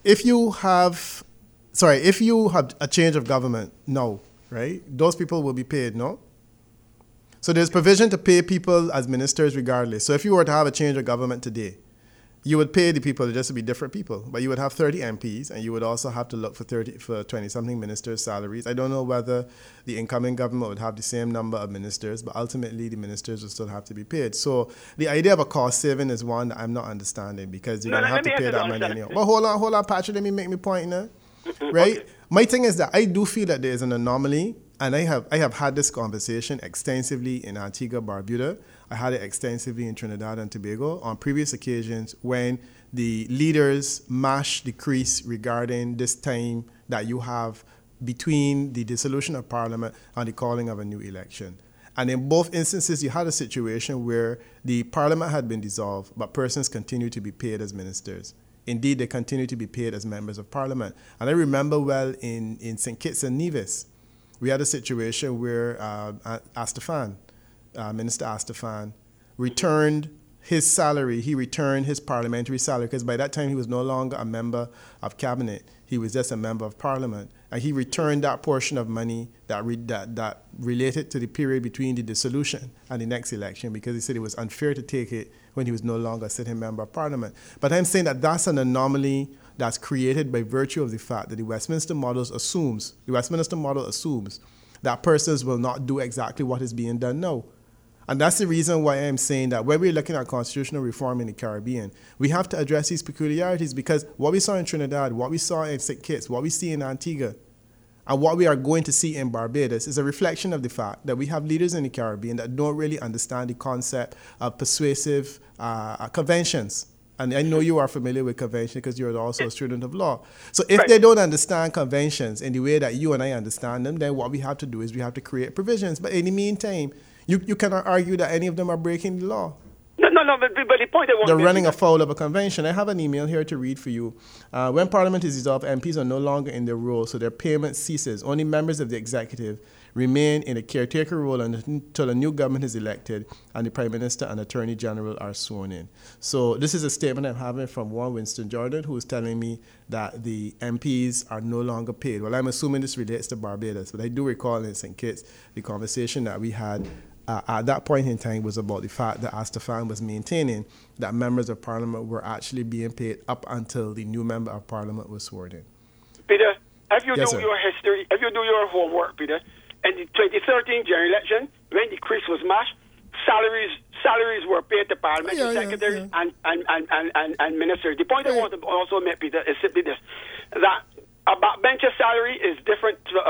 if you have a change of government, no, right? Those people will be paid, no? So there's provision to pay people as ministers regardless. So if you were to have a change of government today, you would pay the people just to be different people, but you would have 30 MPs, and you would also have to look for 20-something ministers' salaries. I don't know whether the incoming government would have the same number of ministers, but ultimately the ministers would still have to be paid. So the idea of a cost saving is one that I'm not understanding, because you're going to have to pay that money anyway. Well, hold on, Patrick, let me make my point now. Right? Okay. My thing is that I do feel that there is an anomaly, and I have had this conversation extensively in Antigua, Barbuda. I had it extensively in Trinidad and Tobago on previous occasions when the leaders mashed the crease regarding this time that you have between the dissolution of Parliament and the calling of a new election. And in both instances, you had a situation where the Parliament had been dissolved, but persons continued to be paid as ministers. Indeed, they continue to be paid as members of Parliament. And I remember well in St. Kitts and Nevis, we had a situation where Astafan, Minister Astafan, returned his salary. He returned his parliamentary salary, because by that time he was no longer a member of cabinet. He was just a member of Parliament. And he returned that portion of money that related to the period between the dissolution and the next election, because he said it was unfair to take it when he was no longer a sitting member of Parliament. But I'm saying that that's an anomaly that's created by virtue of the fact that the Westminster model assumes that persons will not do exactly what is being done now. And that's the reason why I'm saying that when we're looking at constitutional reform in the Caribbean, we have to address these peculiarities, because what we saw in Trinidad, what we saw in St. Kitts, what we see in Antigua, and what we are going to see in Barbados is a reflection of the fact that we have leaders in the Caribbean that don't really understand the concept of persuasive conventions. And I know you are familiar with conventions because you're also a student of law. So if they don't understand conventions in the way that you and I understand them, then what we have to do is we have to create provisions. But in the meantime, you cannot argue that any of them are breaking the law. No, but the point I want They're running afoul of a convention. I have an email here to read for you. When Parliament is dissolved, MPs are no longer in their role, so their payment ceases. Only members of the executive remain in a caretaker role until a new government is elected and the Prime Minister and Attorney General are sworn in. So this is a statement I'm having from one Winston Jordan, who is telling me that the MPs are no longer paid. Well, I'm assuming this relates to Barbados, but I do recall in St. Kitts the conversation that we had at that point in time was about the fact that Astafan was maintaining that members of Parliament were actually being paid up until the new member of Parliament was sworn in. Peter, if you do your history, if you do your homework, Peter, in the 2013 general election, when the crease was mashed, salaries were paid to parliamentary secretaries and ministers. The point I want to also make, Peter, is simply this, that a backbencher's salary is different to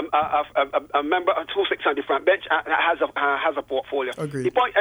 a member who sits on the front bench and has a portfolio. Agreed. The point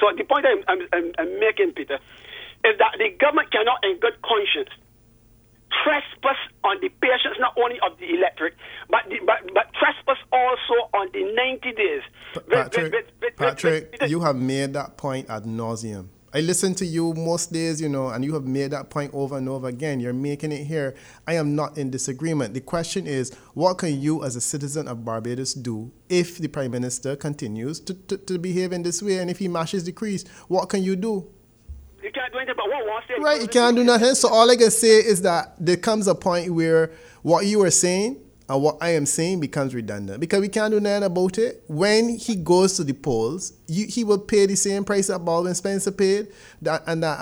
I'm making, Peter, is that the government cannot, in good conscience, trespass on the patience not only of the electorate, but trespass also on the 90 days. Patrick, you have made that point ad nauseum. I listen to you most days, and you have made that point over and over again. You're making it here. I am not in disagreement. The question is, what can you as a citizen of Barbados do if the Prime Minister continues to behave in this way, and if he mashes the crease? What can you do? You can't do anything but what wants it. Right, you can't do nothing. So all I can say is that there comes a point where what you are saying and what I am saying becomes redundant, because we can't do nothing about it. When he goes to the polls, he will pay the same price that Baldwin Spencer paid, and that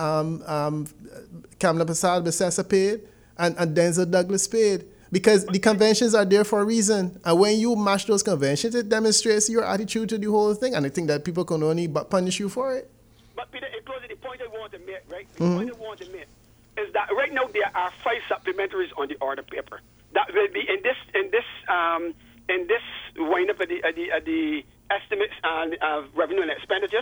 Kamala Persad-Bissessar paid, and Denzel Douglas paid. Because the conventions are there for a reason. And when you mash those conventions, it demonstrates your attitude to the whole thing. And I think that people can only but punish you for it. But Peter, in closing, the point I want to make, right? The point I want to make is that right now there are 5 supplementaries on the order paper that will be in this wind up at the estimates and revenue and expenditure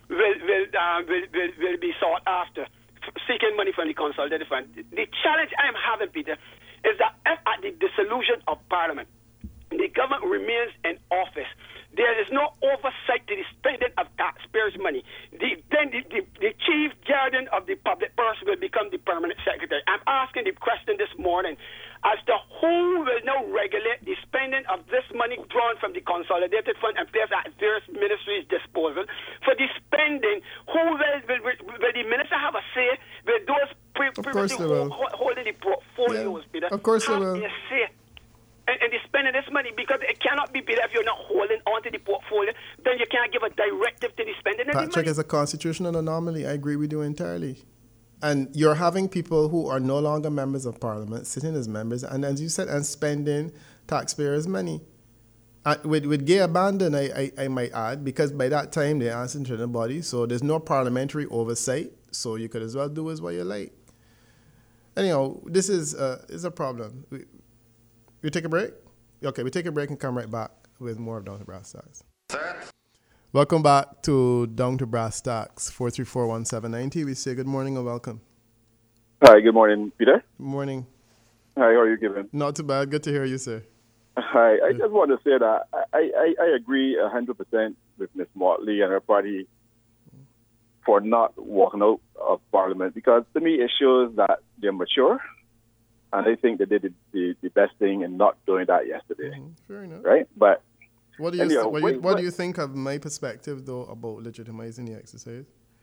will be sought after, seeking money from the consolidated fund. The challenge I am having, Peter, is that if at the dissolution of Parliament, the government remains in office, there is no oversight to the spending of taxpayers' money. Then the chief guardian of the public purse will become the permanent secretary. I'm asking the question this morning as to who will now regulate the spending of this money drawn from the consolidated fund and placed at various ministries' disposal. For the spending, will the minister have a say? Will those previously holding the portfolio portfolios, Peter, of course they have will. a say. And they're spending this money because it cannot be, Peter, if you're not holding onto the portfolio, then you can't give a directive to the spending of the Patrick money. is a constitutional anomaly. I agree with you entirely. And you're having people who are no longer members of parliament sitting as members, and as you said, and spending taxpayers' money. With gay abandon, I might add, because by that time they're answering to the body, so there's no parliamentary oversight, so you could as well do as what you like. Anyhow, this is a problem. We take a break? Okay, we take a break and come right back with more of Down to Brass Tacks. Welcome back to Down to Brass Tacks, 434-1790. We say good morning and welcome. Hi, good morning, Peter. Good morning. Hi, how are you giving? Not too bad. Good to hear you, sir. Hi, I just want to say that I agree 100% with Ms. Motley and her party for not walking out of Parliament, because to me it shows that they're mature, and I think they did the best thing in not doing that yesterday. Fair enough. Right? But what do you think of my perspective, though, about legitimizing the exercise?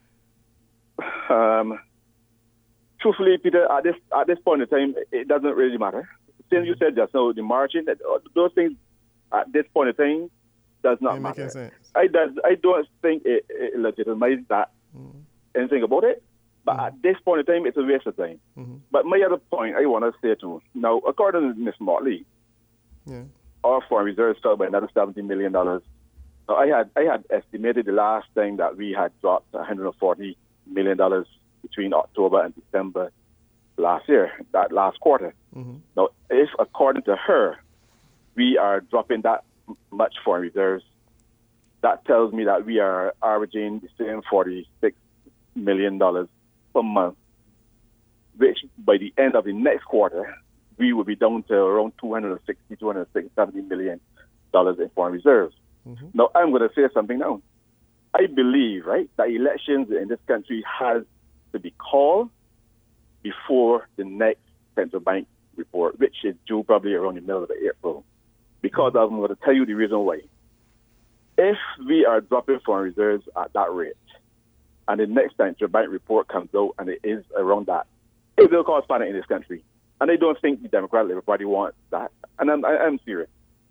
Truthfully, Peter, at this point in time, it doesn't really matter. Since you said just now, the margin, those things at this point in time does not matter. Sense. I don't think it legitimizes that anything about it. But at this point in time, it's a waste of time. But my other point I want to say too, now, according to Ms. Motley, our foreign reserves fell by another $70 million. Now, I had estimated the last time that we had dropped $140 million between October and December last year, that last quarter. Now, if according to her, we are dropping that much foreign reserves, that tells me that we are averaging the same $46 million per month, which by the end of the next quarter, we will be down to around $270 million in foreign reserves. Now, I'm going to say something now. I believe, right, that elections in this country has to be called before the next central bank report, which is due probably around the middle of April. Because I'm going to tell you the reason why. If we are dropping foreign reserves at that rate, and the next central bank report comes out and it is around that, it will cause panic in this country. And I don't think the Democratic Labour Party wants that. And I'm serious.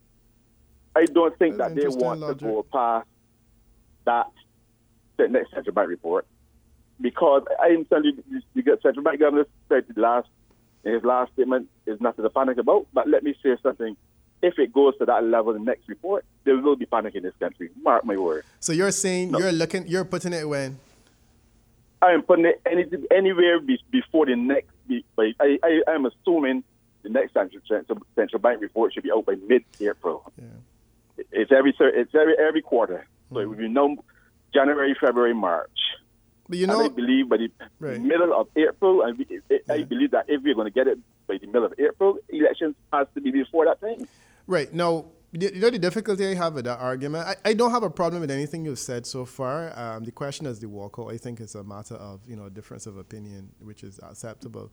I don't think that they want to go past that the next central bank report, because I'm telling you, the central bank governor said in his last statement is nothing to panic about. But let me say something. If it goes to that level in the next report, there will be panic in this country. Mark my word. So you're saying you're putting it when? I am putting it anywhere before the next. I am assuming the next central bank report should be out by mid-April. Yeah. It's every quarter. So it will be January, February, March. But and I believe by the middle of April, and I believe that if we're going to get it by the middle of April, elections has to be before that time. Right. Now, the difficulty I have with that argument, I don't have a problem with anything you've said so far. The question is the walkout. I think it's a matter of, difference of opinion, which is acceptable.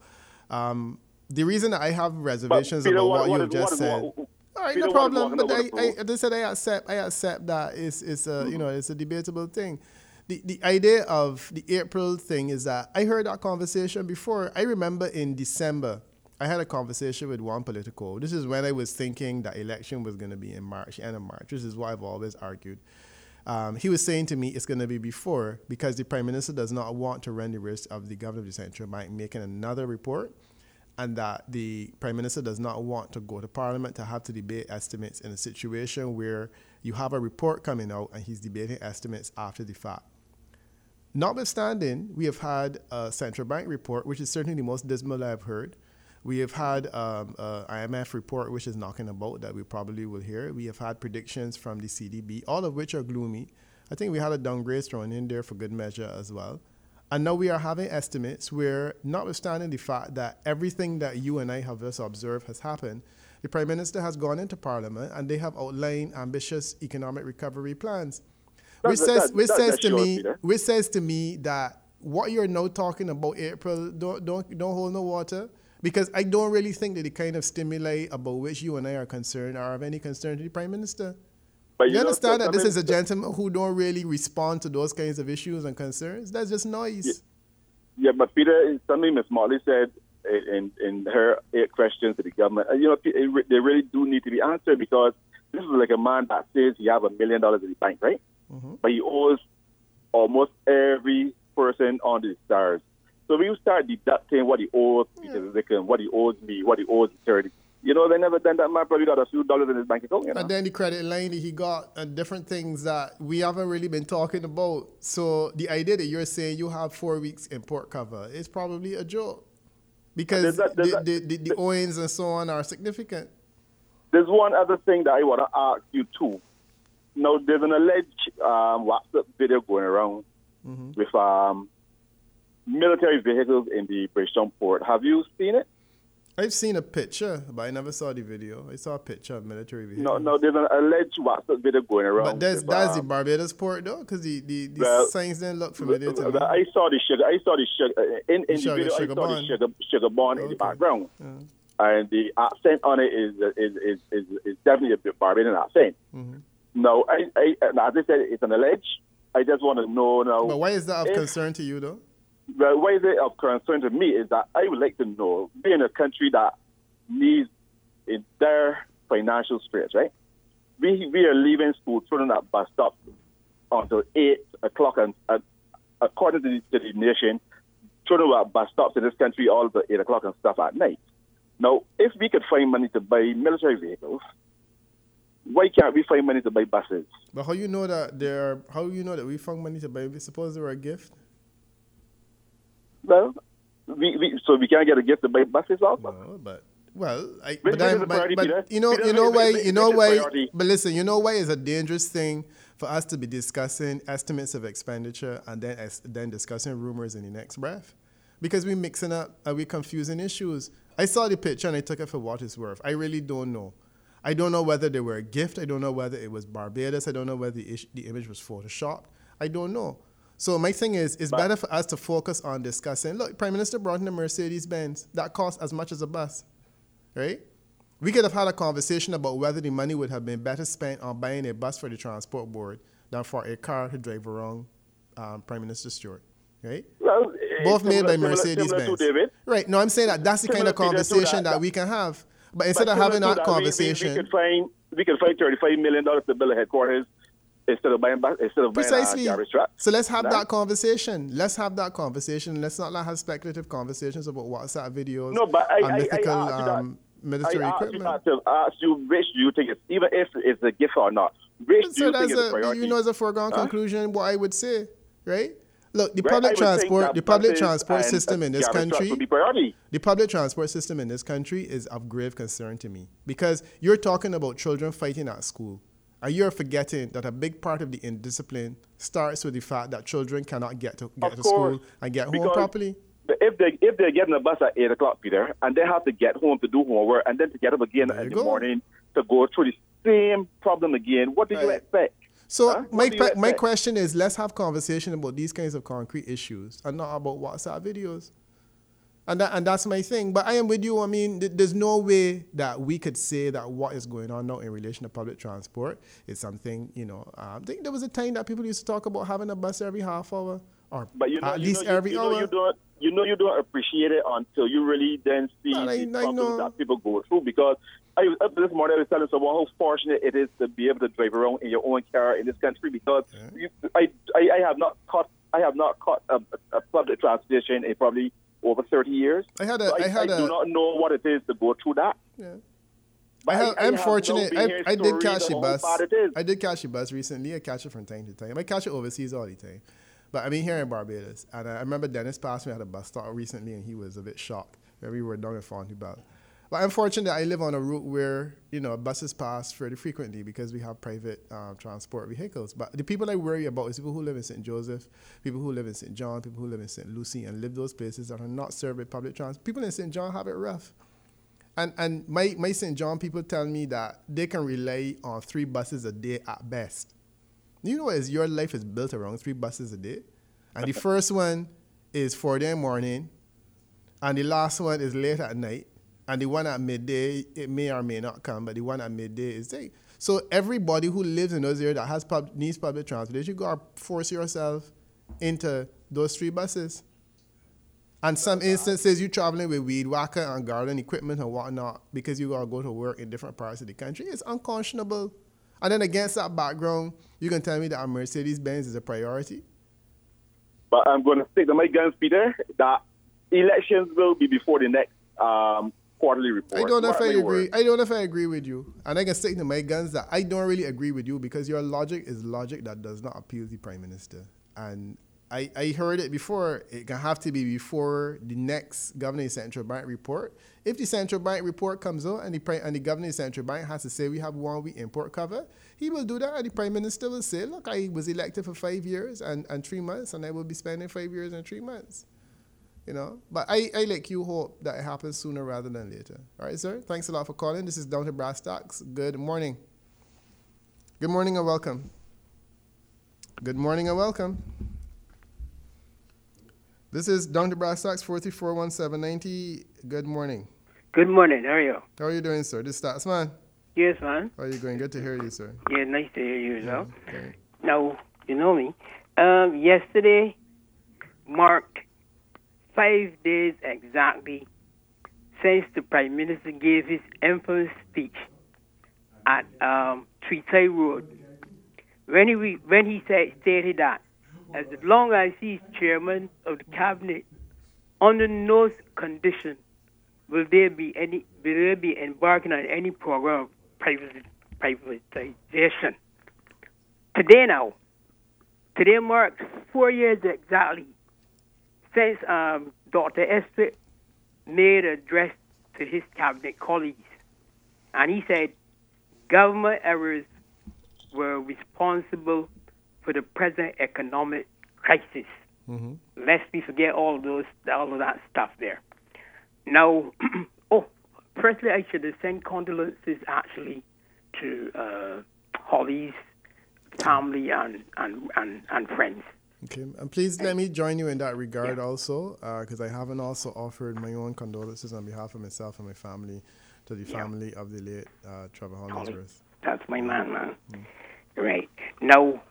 The reason that I have reservations about what you've just said. All right, no problem. But I said I accept that it's a debatable thing. The idea of the April thing is that I heard that conversation before. I remember in December, I had a conversation with Juan Politico. This is when I was thinking that election was going to be in March, end of March, which is what I've always argued. He was saying to me it's going to be before, because the Prime Minister does not want to run the risk of the Governor of the Central Bank making another report, and that the Prime Minister does not want to go to Parliament to have to debate estimates in a situation where you have a report coming out and he's debating estimates after the fact. Notwithstanding, we have had a central bank report, which is certainly the most dismal I've heard. We have had an IMF report, which is knocking about, that we probably will hear. We have had predictions from the CDB, all of which are gloomy. I think we had a downgrade thrown in there for good measure as well. And now we are having estimates where, notwithstanding the fact that everything that you and I have just observed has happened, the Prime Minister has gone into Parliament and they have outlined ambitious economic recovery plans. Which says to me that what you're now talking about, April, don't hold no water, because I don't really think that the kind of stimuli about which you and I are concerned are of any concern to the Prime Minister. But you understand that this is a gentleman who don't really respond to those kinds of issues and concerns? That's just noise. Yeah, but Peter, something Ms. Motley said in her 8 questions to the government, they really do need to be answered, because this is like a man that says he have $1 million in the bank, right? Mm-hmm. But he owes almost every person on the stars. So when you start deducting what he owes Peter Zicken, what he owes me, what he owes the charity, they never done that. Man probably got a few dollars in his bank account. And then the credit line that he got and different things that we haven't really been talking about. So the idea that you're saying you have 4 weeks import cover is probably a joke, because the owings and so on are significant. There's one other thing that I want to ask you too. Now, there's an alleged WhatsApp video going around with military vehicles in the Bridgetown port. Have you seen it? I've seen a picture, but I never saw the video. I saw a picture of military vehicles. No, there's an alleged WhatsApp video going around. But that's the Barbados port, though, because the signs didn't look familiar to me. I saw the sugar. In the video. I saw the sugar bond in the background, and the accent on it is definitely a bit Barbadian accent. Mm-hmm. No, as I said, it's an alleged. I just want to know now. But why is that of concern to you, though? The way they of concern to me is that I would like to know, being a country that needs in their financial straits, right? We are leaving school, children at bus stops until 8 o'clock, and according to the nation, children were at bus stops in this country all the 8 o'clock and stuff at night. Now, if we could find money to buy military vehicles, why can't we find money to buy buses? But how you know that how you know that we found money to buy? Suppose they were a gift. Well, so we can't get a gift to buy buses also. No, but you know why. But listen, you know why it's a dangerous thing for us to be discussing estimates of expenditure and then discussing rumors in the next breath, because we're mixing up and we're confusing issues. I saw the picture and I took it for what it's worth. I really don't know. I don't know whether they were a gift. I don't know whether it was Barbados. I don't know whether the image was photoshopped. I don't know. So my thing is, it's better for us to focus on discussing, look, Prime Minister brought in a Mercedes-Benz. That costs as much as a bus, right? We could have had a conversation about whether the money would have been better spent on buying a bus for the transport board than for a car to drive around Prime Minister Stewart, right? Well, both made by Mercedes-Benz. Right, no, I'm saying that's the kind of conversation that we can have. But instead of having that conversation... We could find $35 million to build a headquarters instead of buying precisely. Garbage truck. So let's have that conversation. Let's have that conversation. Let's not have speculative conversations about WhatsApp videos. No, but and mythical military equipment. I asked you, which do you think it's, even if it's a gift or not, which do you think is a priority? You know, as a foregone conclusion, what I would say, right? Look, the public transport system in this country, the public transport system in this country is of grave concern to me, because you're talking about children fighting at school. And you're forgetting that a big part of the indiscipline starts with the fact that children cannot get to school and get home properly. If they're getting a bus at 8 o'clock, Peter, and they have to get home to do homework and then to get up again in the morning to go through the same problem again, what do you expect? So my question is, let's have conversation about these kinds of concrete issues and not about WhatsApp videos. And that's my thing. But I am with you. I mean, there's no way that we could say that what is going on now in relation to public transport is something, I think there was a time that people used to talk about having a bus every half hour or at least every hour. You don't appreciate it until you really then see the problems that people go through. Because this morning I was telling someone how fortunate it is to be able to drive around in your own car in this country, because I have not caught a public transportation in probably over 30 years. I do not know what it is to go through that. Yeah. I'm fortunate. I did catch a bus. I did catch a bus recently. I catch it from time to time. I catch it overseas all the time. But I'm here in Barbados. And I remember Dennis passed me at a bus stop recently, and he was a bit shocked when we were down in Fontibel. But I'm fortunate that I live on a route where, buses pass fairly frequently because we have private transport vehicles. But the people I worry about is people who live in St. Joseph, people who live in St. John, people who live in St. Lucie, and live those places that are not served by public transport. People in St. John have it rough. And my St. John people tell me that they can rely on 3 buses a day at best. You know what? Your life is built around 3 buses a day. And the first one is 4 in the morning, and the last one is late at night. And the one at midday, it may or may not come, but the one at midday is late. So everybody who lives in those areas that needs public transportation, you got to force yourself into those 3 buses. And some instances, you're traveling with weed whacker and garden equipment and whatnot because you got to go to work in different parts of the country. It's unconscionable. And then against that background, you can tell me that a Mercedes-Benz is a priority? But I'm going to stick to my guns, Peter, that elections will be before the next quarterly report. I don't know if I agree with you. And I can stick to my guns that I don't really agree with you because your logic is logic that does not appeal to the Prime Minister. And I heard it before. It can have to be before the next Governor of the Central Bank report. If the Central Bank report comes out and the Governor of the Central Bank has to say we have 1 week import cover, he will do that and the Prime Minister will say, look, I was elected for 5 years and 3 months and I will be spending 5 years and 3 months. You know, but I like you hope that it happens sooner rather than later. All right, sir. Thanks a lot for calling. This is Down to Brass Tacks. Good morning. Good morning and welcome. Good morning and welcome. This is Down to Brass Tacks 4341790. Good morning. Good morning. How are you? How are you doing, sir? This is Statsman. Yes, man. How are you going? Good to hear you, sir. Yeah, nice to hear you, though. Okay. Now, you know me. Yesterday marked 5 days exactly since the Prime Minister gave his infamous speech at Tweedside Road, when he stated that as long as he's chairman of the cabinet, under no condition will there be embarking on any program of privatization. Today marks 4 years exactly since Dr. Esther made an address to his cabinet colleagues, and he said government errors were responsible for the present economic crisis. Mm-hmm. Lest we forget all of that stuff there. Now, firstly, I should have sent condolences actually to Holly's family and friends. Okay, and please let me join you in that regard also, because I haven't also offered my own condolences on behalf of myself and my family to the family of the late Trevor Hollingsworth. That's my man. Right. Now,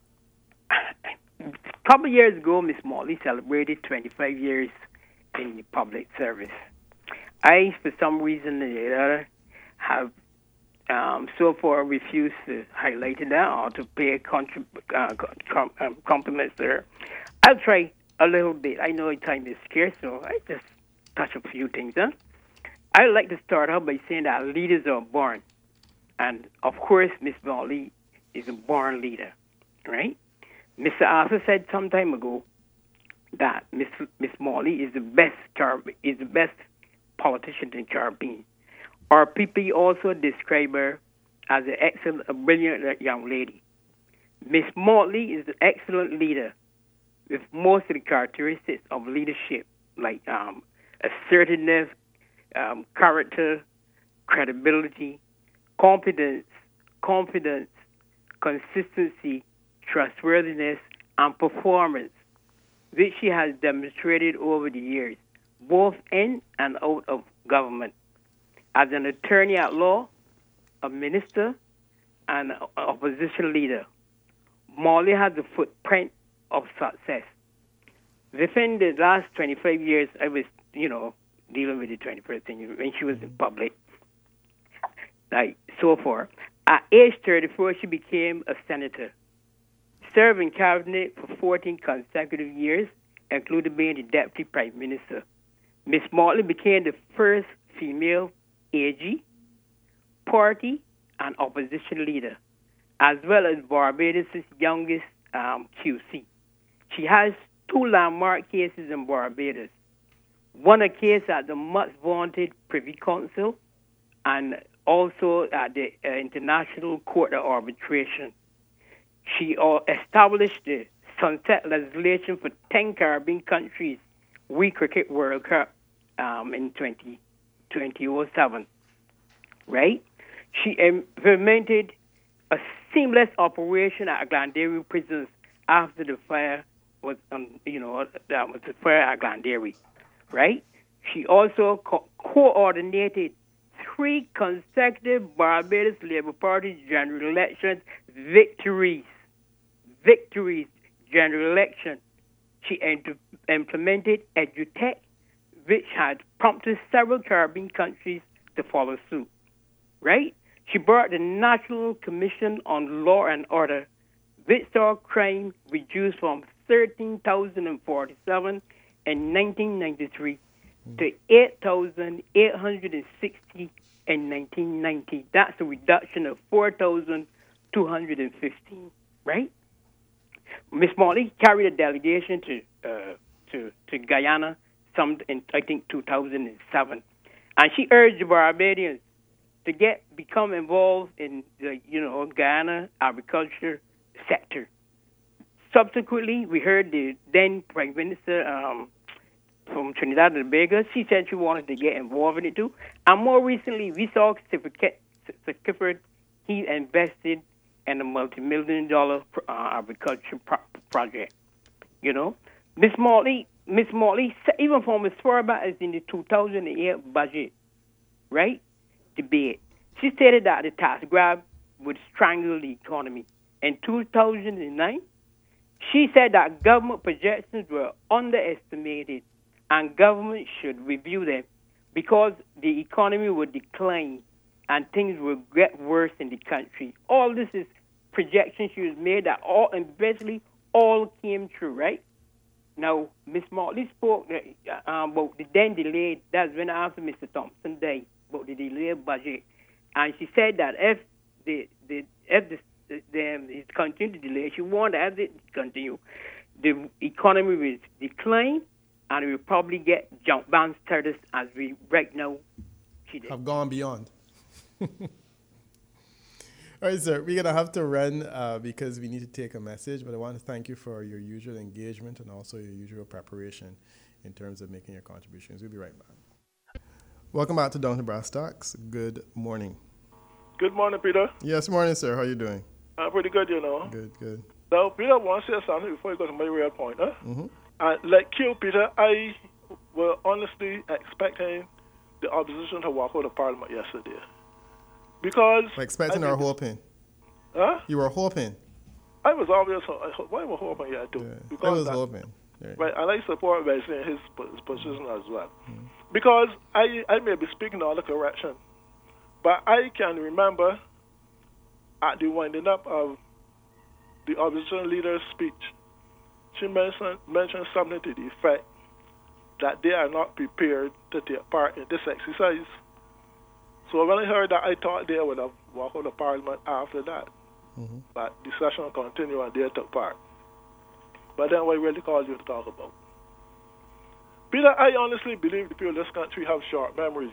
a couple of years ago, Miss Morley celebrated 25 years in the public service. I, for some reason or the other, have so far refused to highlight that or to pay compliments to her. I'll try a little bit. I know time is scarce, so I just touch a few things. I'd like to start out by saying that leaders are born. And, of course, Miss Morley is a born leader, right? Mr. Arthur said some time ago that Miss Morley is the best politician in Caribbean. Our people also describe her as a brilliant young lady. Miss Morley is an excellent leader with most of the characteristics of leadership, like assertiveness, character, credibility, confidence, consistency, trustworthiness, and performance, which she has demonstrated over the years, both in and out of government. As an attorney at law, a minister, and an opposition leader, Morley has a footprint of success. Within the last 25 years, I was, dealing with the 21st century when she was in public, like so far. At age 34, she became a senator, served in cabinet for 14 consecutive years, including being the deputy prime minister. Miss Morley became the first female AG, party, and opposition leader, as well as Barbados' youngest QC. She has 2 landmark cases in Barbados. One a case at the much vaunted Privy Council and also at the International Court of Arbitration. She established the sunset legislation for 10 Caribbean countries' Wii Cricket World Cup in 2007, right? She implemented a seamless operation at Glenderry prisons after the fire was, that was the fire at Glenderry, right? She also coordinated 3 consecutive Barbados Labour Party general elections victories, general election. She implemented EduTech, which had prompted several Caribbean countries to follow suit, right? She brought the National Commission on Law and Order, which saw crime reduced from 13,047 in 1993 to 8,860 in 1990. That's a reduction of 4,215, right? Ms. Motley carried a delegation to Guyana, in I think 2007, and she urged the Barbadians to become involved in the Guyana agriculture sector. Subsequently, we heard the then Prime Minister from Trinidad and Tobago. She said she wanted to get involved in it too. And more recently, we saw Sir Clifford. He invested in a multi-million-dollar agriculture project. Miss Motley, even from as far back as in the 2008 budget, right, debate, she stated that the tax grab would strangle the economy. In 2009, she said that government projections were underestimated and government should review them because the economy would decline and things will get worse in the country. All this is projections she was made that eventually all came true, right? Now, Ms. Motley spoke about the then delayed, that's when after Mr. Thompson died, about the delayed budget. And she said that if it continued to delay, she wanted to have it continue, the economy will decline and we will probably get junk bond status as we right now have gone beyond. All right, sir, we're going to have to run because we need to take a message, but I want to thank you for your usual engagement and also your usual preparation in terms of making your contributions. We'll be right back. Welcome back to Down to Brass Tacks. Good morning. Good morning, Peter. Yes, morning, sir. How are you doing? I'm pretty good, Good. Now, Peter, I want to say something before you go to my real point. Mm-hmm. Like you, Peter, I was honestly expecting the opposition to walk out of Parliament yesterday. Because... Expecting or hoping? Huh? You were hoping? I was always hoping, yeah, too. Yeah. Because I was hoping. Yeah. Right, and I support Wesley in his position as well. Because I may be speaking all the correction, but I can remember at the winding up of the opposition leader's speech, she mentioned something to the effect that they are not prepared to take part in this exercise. So when I heard that, I thought they would have walked out of Parliament after that. Mm-hmm. But the session continued and they took part. But then what I really called you to talk about. Peter, I honestly believe the people of this country have short memories,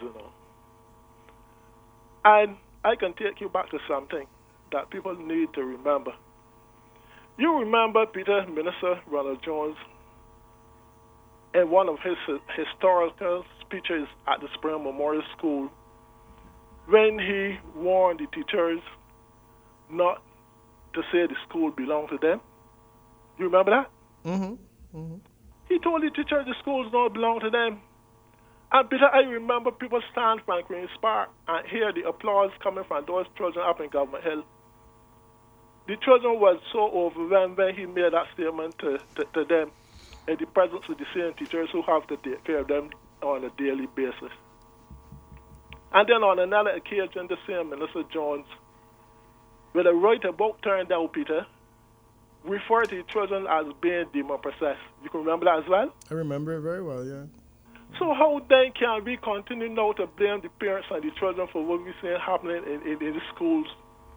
And I can take you back to something that people need to remember. You remember, Peter, Minister Ronald Jones, in one of his historical speeches at the Spring Memorial School, when he warned the teachers not to say the school belonged to them. You remember that? Mm-hmm. Mm-hmm. He told the teachers the schools don't belong to them. And Peter, I remember people stand from Queen's Park and hear the applause coming from those children up in Government Hill. The children was so overwhelmed when he made that statement to them in the presence of the same teachers who have to take care of them on a daily basis. And then on another occasion, the same Minister Jones, with a right about turned down, Peter, referred to the children as being demon-possessed. You can remember that as well? I remember it very well, yeah. So how then can we continue now to blame the parents and the children for what we're seeing happening in the schools?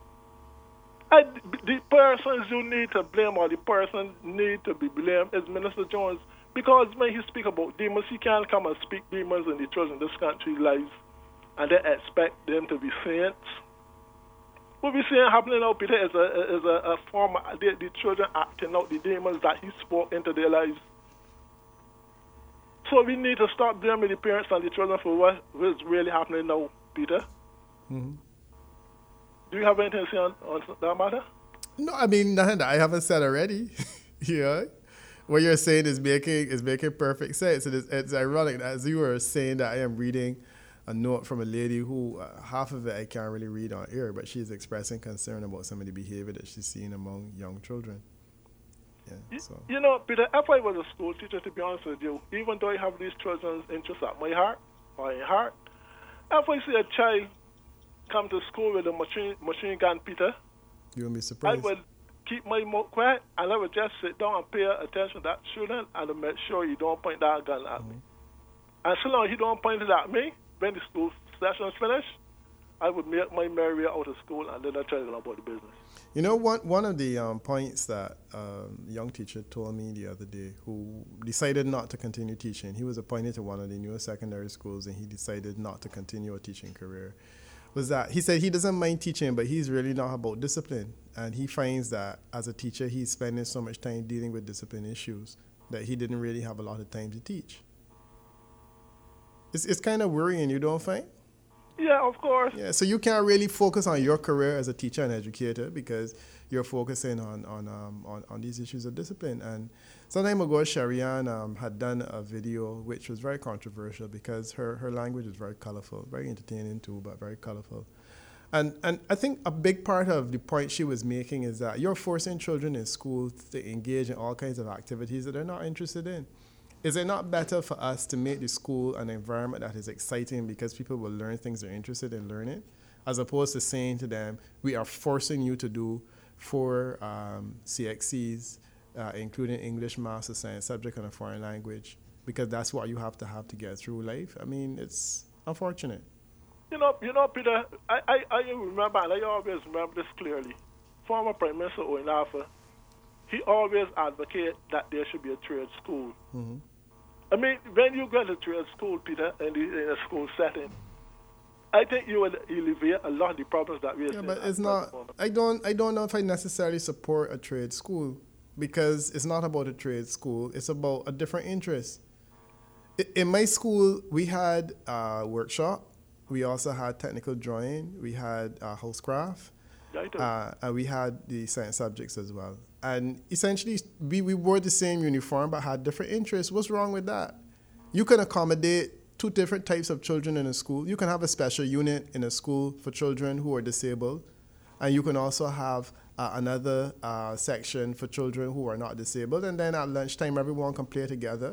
The persons you need to blame or the person need to be blamed is Minister Jones, because when he speaks about demons, he can't come and speak demons in the children in this country's lives and then expect them to be saints. What we're seeing happening now, Peter, is a form of the children acting out the demons that he spoke into their lives. So we need to stop blaming the parents and the children for what is really happening now, Peter. Mm-hmm. Do you have anything to say on that matter? No, I mean, nothing that I haven't said already. Yeah. What you're saying is making perfect sense. It's ironic, as you were saying, that I am reading a note from a lady who, half of it I can't really read on air, but she's expressing concern about some of the behavior that she's seeing among young children So. You know, Peter, if I was a school teacher, to be honest with you, even though I have these children's interests at my heart, or in heart, if I see a child come to school with a machine gun, Peter, you won't be surprised. I will keep my mouth quiet, and I will just sit down and pay attention to that student and make sure he don't point that gun at me. And so long as he don't point it at me, when the school session is finished, I would make my merry way out of school and then I tell you about the business. You know, one of the points that a young teacher told me the other day who decided not to continue teaching, he was appointed to one of the newer secondary schools and he decided not to continue a teaching career, was that he said he doesn't mind teaching, but he's really not about discipline. And he finds that as a teacher, he's spending so much time dealing with discipline issues that he didn't really have a lot of time to teach. It's kind of worrying, you don't find? Yeah, of course. Yeah, so you can't really focus on your career as a teacher and educator because you're focusing on these issues of discipline. And some time ago, Sharianne had done a video which was very controversial because her language is very colorful, very entertaining too, but very colorful. And I think a big part of the point she was making is that you're forcing children in school to engage in all kinds of activities that they're not interested in. Is it not better for us to make the school an environment that is exciting because people will learn things they're interested in learning, as opposed to saying to them, we are forcing you to do 4 CXCs, including English, math, science subject, and a foreign language, because that's what you have to get through life? I mean, it's unfortunate. You know, Peter, I remember, and I always remember this clearly. Former Prime Minister Owen Arthur, he always advocated that there should be a trade school. Mm-hmm. I mean, when you go to trade school, Peter, in a school setting, I think you will alleviate a lot of the problems that we are seeing. Yeah, but it's not. I don't know if I necessarily support a trade school because it's not about a trade school. It's about a different interest. In my school, we had a workshop. We also had technical drawing. We had housecraft. And we had the science subjects as well. And essentially, we wore the same uniform but had different interests. What's wrong with that? You can accommodate 2 different types of children in a school. You can have a special unit in a school for children who are disabled. And you can also have another section for children who are not disabled. And then at lunchtime, everyone can play together.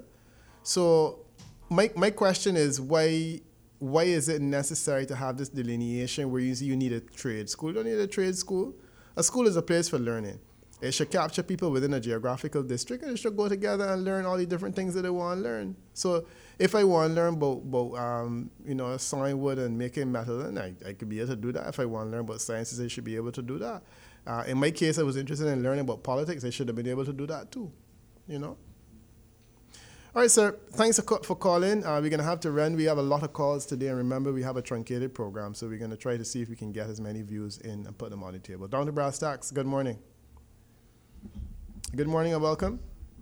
So my question is, why is it necessary to have this delineation where you need a trade school? You don't need a trade school. A school is a place for learning. It should capture people within a geographical district and it should go together and learn all the different things that they want to learn. So if I want to learn about sawing wood and making metal, then I could be able to do that. If I want to learn about sciences, I should be able to do that. In my case, I was interested in learning about politics. I should have been able to do that too, you know. All right, sir. Thanks for calling. We're going to have to run. We have a lot of calls today. And remember, we have a truncated program, so we're going to try to see if we can get as many views in and put them on the table. Down to Brass Tacks, good morning. Good morning and welcome.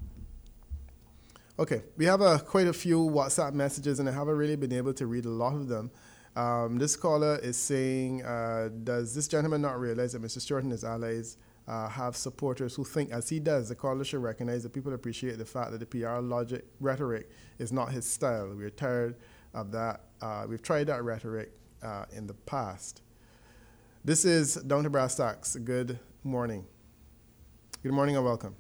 Okay, we have quite a few WhatsApp messages, and I haven't really been able to read a lot of them. This caller is saying, does this gentleman not realize that Mr. Stewart and his allies have supporters who think, as he does? The caller should recognize that people appreciate the fact that the PR logic rhetoric is not his style. We're tired of that. We've tried that rhetoric in the past. This is Down to Brass Tacks. Good morning. Good morning and welcome.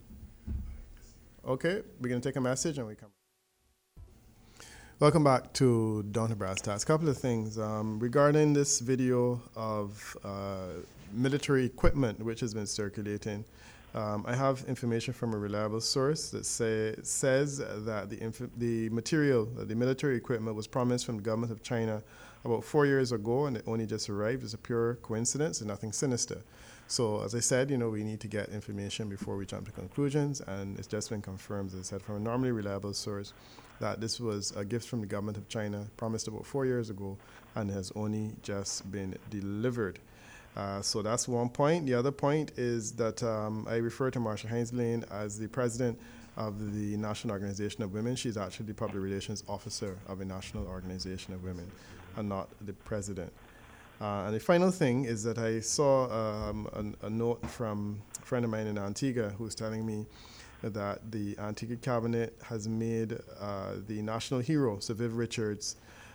Okay, we're going to take a message and we come. Welcome back to Down to Brass Tacks. A couple of things regarding this video of military equipment which has been circulating. I have information from a reliable source that says that the material, the military equipment, was promised from the government of China about 4 years ago, and it only just arrived. It's a pure coincidence and nothing sinister. So, as I said, we need to get information before we jump to conclusions, and it's just been confirmed, as I said, from a normally reliable source, that this was a gift from the government of China, promised about 4 years ago, and has only just been delivered. So that's one point. The other point is that I refer to Marsha Hines-Lane as the president of the National Organization of Women. She's actually the public relations officer of the National Organization of Women, and not the president. And the final thing is that I saw a note from a friend of mine in Antigua who's telling me that the Antigua cabinet has made the national hero, Sir Viv Richards,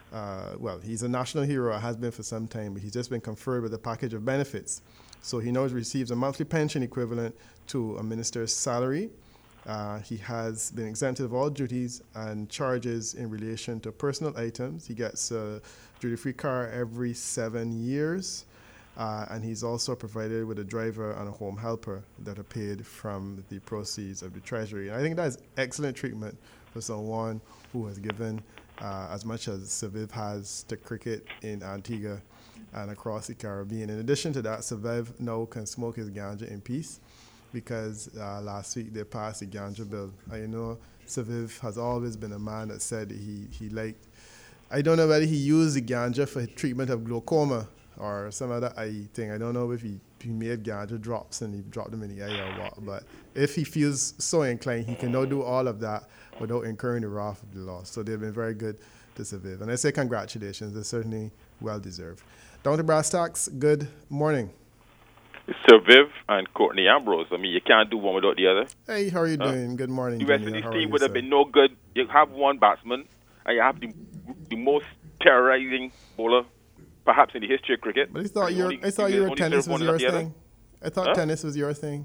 well, he's a national hero, has been for some time, but he's just been conferred with a package of benefits. So he now receives a monthly pension equivalent to a minister's salary. He has been exempted of all duties and charges in relation to personal items. He gets a duty-free car every 7 years. And he's also provided with a driver and a home helper that are paid from the proceeds of the Treasury. And I think that is excellent treatment for someone who has given as much as Saviv has to cricket in Antigua and across the Caribbean. In addition to that, Saviv now can smoke his ganja in peace because last week they passed the ganja bill. I know Saviv has always been a man that said he liked, I don't know whether he used the ganja for treatment of glaucoma or some other eye thing. I don't know if he made ganja drops and he dropped them in the eye or what, but if he feels so inclined, he can now do all of that without incurring the wrath of the law. So they've been very good to Saviv. And I say congratulations, they're certainly well deserved. Down to brass tacks, good morning. Saviv and Courtney Ambrose. I mean, you can't do one without the other. Hey, how are you doing? Good morning. The West Indies team would have been no good. You have one batsman, and you have the most terrorizing bowler perhaps in the history of cricket. But I thought tennis was your thing. I thought tennis was your thing.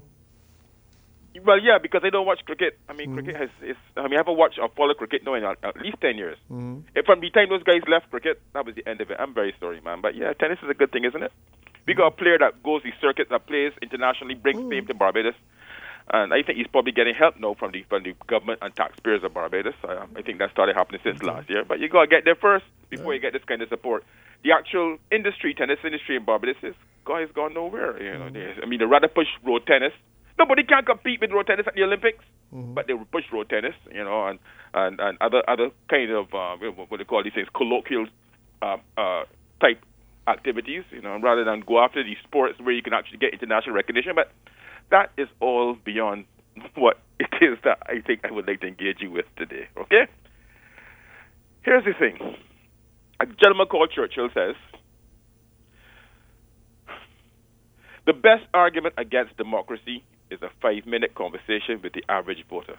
Well, yeah, because I don't watch cricket. I mean, cricket I haven't watched or followed cricket now in at least 10 years. And from the time those guys left cricket, that was the end of it. I'm very sorry, man. But yeah, tennis is a good thing, isn't it? We got a player that goes the circuit, that plays internationally, brings fame to Barbados. And I think he's probably getting help now from the government and taxpayers of Barbados. I think that started happening since last year. But you got to get there first before you get this kind of support. The actual tennis industry in Barbados has gone nowhere. You know, they rather push road tennis. Nobody can compete with road tennis at the Olympics, but they push road tennis, and other kind of what they call these things, colloquial type activities, rather than go after these sports where you can actually get international recognition. But that is all beyond what it is that I think I would like to engage you with today. Okay? Here's the thing. A gentleman called Churchill says, the best argument against democracy is a 5-minute conversation with the average voter.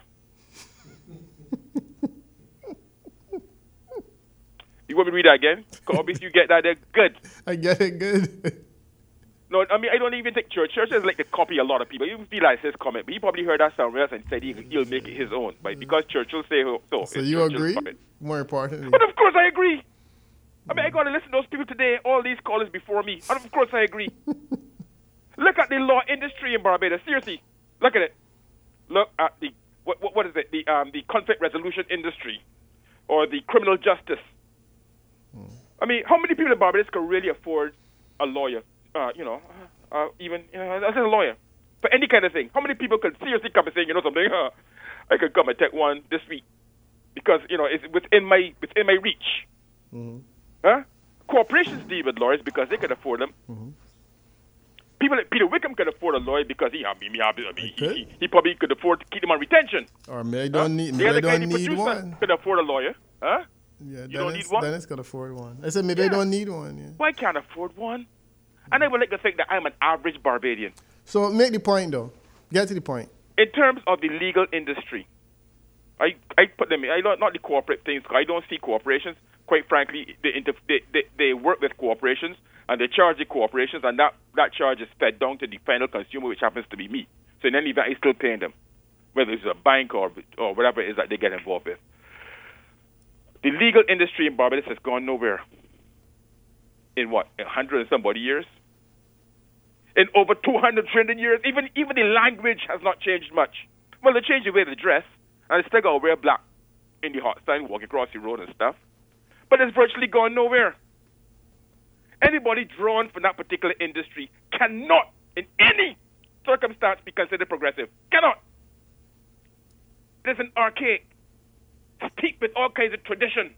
You want me to read that again? Obviously, you get that there. Good. I get it good. No, I mean, I don't even think Churchill is like to copy a lot of people. You realize his comment, but he probably heard that somewhere else and said he'll make it his own. But because Churchill say so. So you agree? Comment. More importantly. But of course I agree. I mean, I got to listen to those people today, all these callers before me. And of course I agree. Look at the law industry in Barbados. Seriously, look at it. Look at the what is it? The conflict resolution industry, or the criminal justice. I mean, how many people in Barbados can really afford a lawyer? Even as a lawyer for any kind of thing. How many people can seriously come and say, something? I could come and take one this week because it's within my reach. Corporations deal with lawyers because they can afford them. People like Peter Wickham could afford a lawyer because he probably could afford to keep them on retention. Or maybe don't need one. Could afford a lawyer, huh? Yeah, you don't need one. Dennis could afford one. I said maybe I don't need one. Yeah. Why can't I afford one? And I would like to think that I'm an average Barbadian. So make the point though. Get to the point. In terms of the legal industry, I put them in. Not the corporate things. I don't see corporations. Quite frankly, they work with corporations and they charge the corporations, and that charge is fed down to the final consumer, which happens to be me. So in any event, I'm still paying them, whether it's a bank or whatever it is that they get involved with. The legal industry in Barbados has gone nowhere. In 100 and somebody years? In over 200 trillion years? Even the language has not changed much. Well, they changed the way they dress, and they still got to wear black in the hot sun, walk across the road and stuff. But it's virtually gone nowhere. Anybody drawn from that particular industry cannot, in any circumstance, be considered progressive. Cannot. It is an archaic, steeped with all kinds of tradition.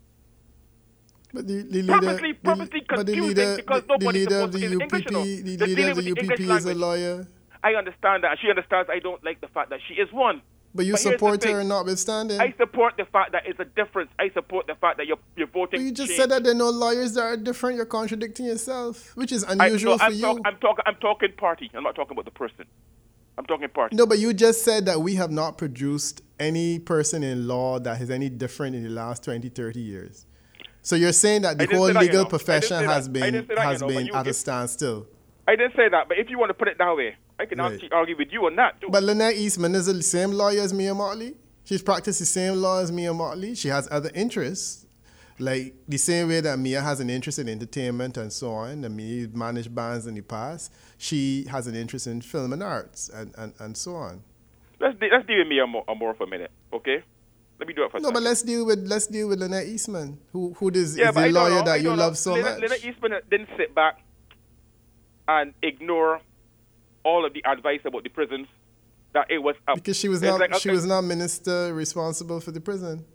But the leader, purposely confusing because nobody supposed to speak English. The leader of the UPP is a lawyer. I understand that. She understands I don't like the fact that she is one. But you support her notwithstanding. I support the fact that it's a difference. I support the fact that you're voting. But you just said that there are no lawyers that are different. You're contradicting yourself, which is unusual for you. I'm talking party. I'm not talking about the person. I'm talking party. No, but you just said that we have not produced any person in law that is any different in the last 20, 30 years. So you're saying that the I didn't whole say that, you legal know. I profession didn't say has that. I didn't say been that, you know, but you at a give- standstill. I didn't say that, but if you want to put it that way, I can Right. actually argue with you on that too. But Lynette Eastman is the same lawyer as Mia Motley. She's practiced the same law as Mia Motley. She has other interests, like the same way that Mia has an interest in entertainment and so on. And Mia managed bands in the past. She has an interest in film and arts and so on. Let's deal with Mia more for a minute, okay? Let me do it for a No, second. but let's deal with Lynette Eastman, who is Yeah, but the I don't lawyer know, that I you don't know. love so much. Lynette Eastman didn't sit back and ignore all of the advice about the prisons that it was up. Because she was There's not like- she was not minister responsible for the prison.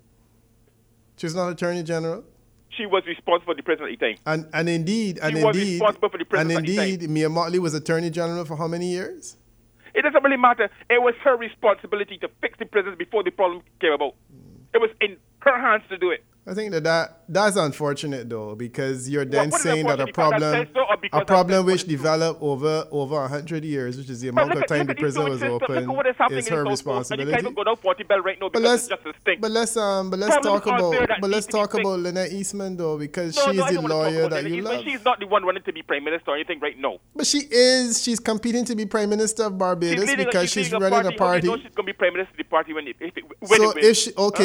She was not attorney general. She was responsible for the prison at the time. And indeed, was responsible for the prison and at the time. indeed, Mia Motley was attorney general for how many years? It doesn't really matter. It was her responsibility to fix the prisons before the problem came about. It was in her hands to do it. I think that's unfortunate though, because you're then What is saying that a unfortunate? Because that says so, or because that which says what is true? developed over 100 years, which is the But amount of time the look at the prison Stewart was system. open, Look at what is happening is in her the South Coast, and you responsibility. can't even go down 40 Bell right now But because it's just a stink. let's Problems talk are about there that need to be fixed. Lynette Eastman though, because No, she's no, I the don't want to talk lawyer about that Lynette you Eastman. love. She's not the one running to be prime minister or anything right now. But she's competing to be prime minister of Barbados because she's running a How party. do you know she's going to be prime minister of the party when it So wins?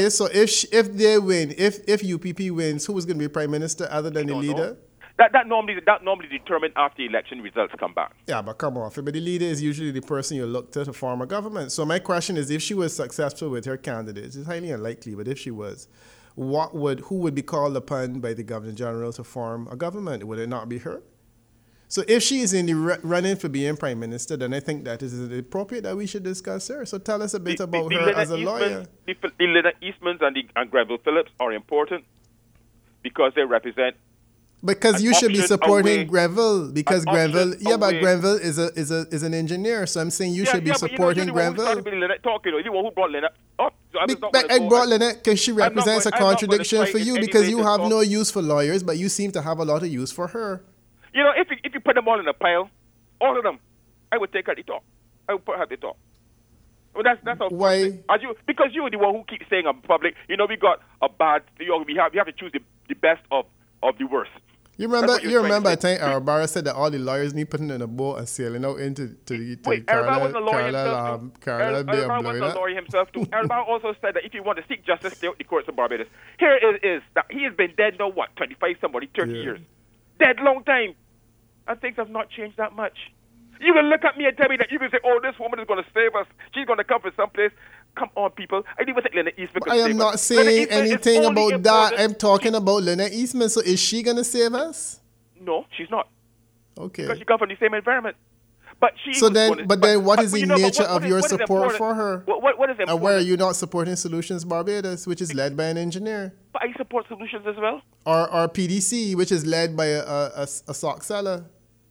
if they win, if UPP wins, who is going to be prime minister other than the don't leader? know. That normally determined after election results come back. Yeah, but come on, but the leader is usually the person you look to form a government. So my question is, if she was successful with her candidates, it's highly unlikely, but if she was, who would be called upon by the Governor General to form a government? Would it not be her? So if she is in the running for being prime minister, then I think that is appropriate that we should discuss her. So tell us a bit about her as a lawyer. The Lynette Eastmans and Granville Phillips are important because they represent. Because an you should be option supporting away- Granville, because an Granville, option but away. Granville is an engineer. So I'm saying you should be supporting Granville. You're the one who brought Lynette up. So I'm just not But gonna I go- brought Lynette because she I'm not represents a going- I'm not gonna contradiction try for in you, any because way you to have talk- no use for lawyers, but you seem to have a lot of use for her. You know, if you put them all in a pile, all of them, I would take her at the top. I would put her at the top. Well, that's how. Why? Because you're the one who keeps saying in public, you know, we got a bad. You know, we have to choose the best of the worst. You That's remember? what you're You trying remember? to I think Arabara said that all the lawyers need putting in a boat and sailing out into the Wait, Arabara wasn't a lawyer himself too. Carolina Bay of Arabara wasn't a Florida. lawyer himself too. Arabara also said that if you want to seek justice, stay out the courts of Barbados. Here it is that he has been dead now, 25 somebody, 30 Yeah. years. Dead long time. And things have not changed that much. You can look at me and tell me that you can say, oh, this woman is going to save us. She's going to come from someplace. Come on, people. I didn't even think Lynette Eastman could I save am us. not Lynette saying Eastman is anything only about that. important- I'm talking about Lynette Eastman. So is she going to save us? No, she's not. Okay. Because she comes from the same environment. But she So was then, gonna- but then, what is the you know, but nature what of is- your what is support important? for her? What is important? And why are you not supporting Solutions Barbados, which is led by an engineer, But I support solutions as well. or PDC, which is led by a sock seller?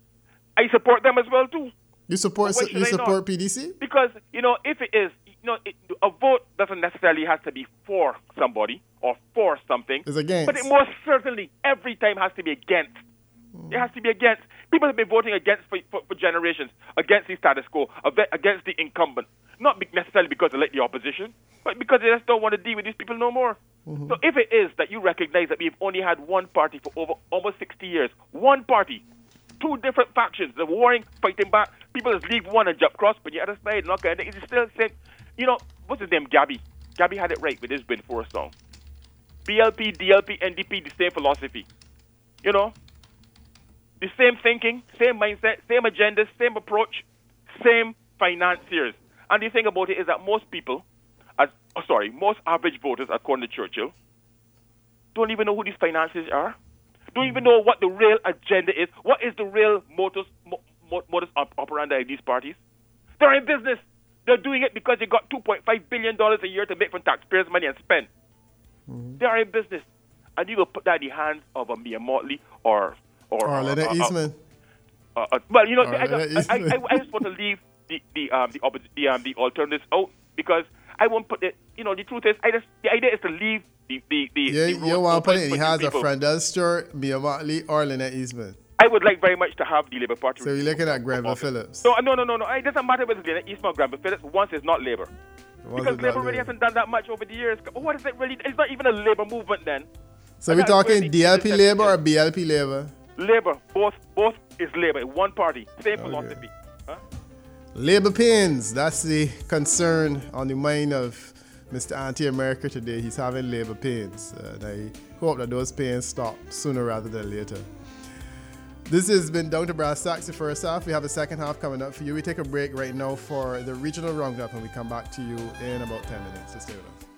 I support them as well too. You support But why should I not? PDC? Because, you know, if it is, you know, a vote doesn't necessarily have to be for somebody or for something. It's against. But it most certainly every time has to be against. It has to be against. People have been voting against for generations, against the status quo, against the incumbent. Not necessarily because they like the opposition, but because they just don't want to deal with these people no more. Mm-hmm. So if it is that you recognize that we've only had one party for over almost 60 years, one party, two different factions, the warring, fighting back, people just leave one and jump cross, but the other side, not going. It's still the same. You know, what's his name? Gabby. Gabby had it right with his Win Forest song. BLP, DLP, NDP, the same philosophy. You know? The same thinking, same mindset, same agendas, same approach, same financiers. And the thing about it is that most people, most average voters, according to Churchill, don't even know who these financiers are. Don't even know what the real agenda is. What is the real modus operandi of these parties? They're in business. They're doing it because they got $2.5 billion a year to make from taxpayers' money and spend. They are in business. And you will put that in the hands of a Mia Motley or Lynette Eastman. Well, you know, I Lynette Eastman. just want to leave the alternatives out because I won't put it. You know, the truth is, the idea is to leave You want to put it in the hands of people. Frandel Stewart, Mia Motley, or Lynette Eastman. I would like very much to have the Labour Party. So you're looking at Granville Phillips. No. It doesn't matter whether it's Lynette Eastman or Granville Phillips once it's not Labour. Because Labour really hasn't done that much over the years. What is it really? It's not even a Labour movement then. So we're talking DLP Labour or BLP Labour? Labour. Both is Labour. One party. Same philosophy. Huh? Labour pains. That's the concern on the mind of Mr. Anti-America today. He's having labour pains. And I hope that those pains stop sooner rather than later. This has been Down to Brass Tacks, the first half. We have a second half coming up for you. We take a break right now for the regional roundup and we come back to you in about 10 minutes. So stay with us.